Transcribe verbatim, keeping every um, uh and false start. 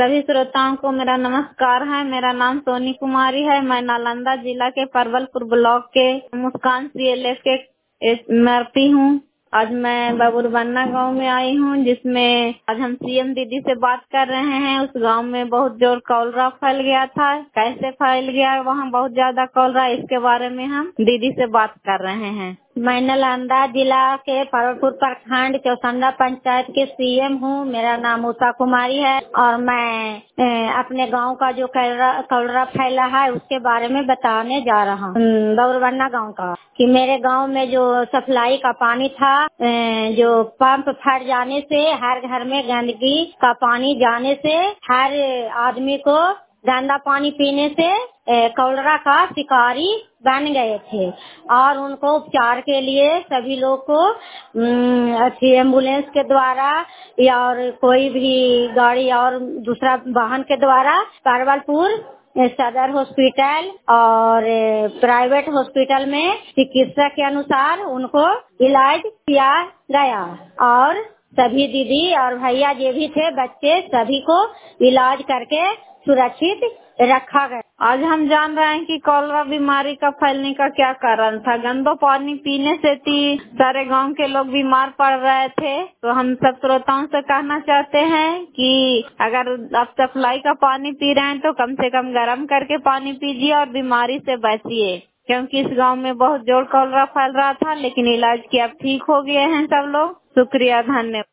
सभी श्रोताओं को मेरा नमस्कार है। मेरा नाम सोनी कुमारी है। मैं नालंदा जिला के परवलपुर ब्लॉक के मुस्कान सीएलएफ के एमआरपी हूँ। आज मैं बबुरबन्ना गांव में आई हूँ, जिसमें आज हम सीएम दीदी से बात कर रहे हैं। उस गांव में बहुत जोर कॉलरा फैल गया था। कैसे फैल गया, वहाँ बहुत ज्यादा कॉलरा, इसके बारे में हम दीदी से बात कर रहे हैं। मैं नालंदा जिला के परवलपुर प्रखंड चौसंदा पंचायत के सीएम हूँ। मेरा नाम उषा कुमारी है और मैं ए, अपने गांव का जो कॉलरा फैला है उसके बारे में बताने जा रहा हूँ। बबुरबन्ना गांव का कि मेरे गांव में जो सप्लाई का पानी था, ए, जो पंप फट जाने से हर घर में गंदगी का पानी जाने से हर आदमी को गंदा पानी पीने से कॉलरा का शिकारी बन गए थे और उनको उपचार के लिए सभी लोग को अच्छी एम्बुलेंस के द्वारा या और कोई भी गाड़ी और दूसरा वाहन के द्वारा परवलपुर सदर हॉस्पिटल और प्राइवेट हॉस्पिटल में चिकित्सा के अनुसार उनको इलाज किया गया और सभी दीदी और भैया जो भी थे बच्चे सभी को इलाज करके सुरक्षित रखा गया। आज हम जान रहे हैं कि कॉलरा बीमारी का फैलने का क्या कारण था। गंदा पानी पीने से ही सारे गांव के लोग बीमार पड़ रहे थे। तो हम सब श्रोताओं से कहना चाहते हैं कि अगर आप सप्लाई का पानी पी रहे हैं तो कम से कम गर्म करके पानी पीजिए और बीमारी से बचिए, क्योंकि इस गांव में बहुत जोर कॉलरा फैल रहा था, लेकिन इलाज किया अब ठीक हो गए हैं सब लोग। शुक्रिया, धन्यवाद।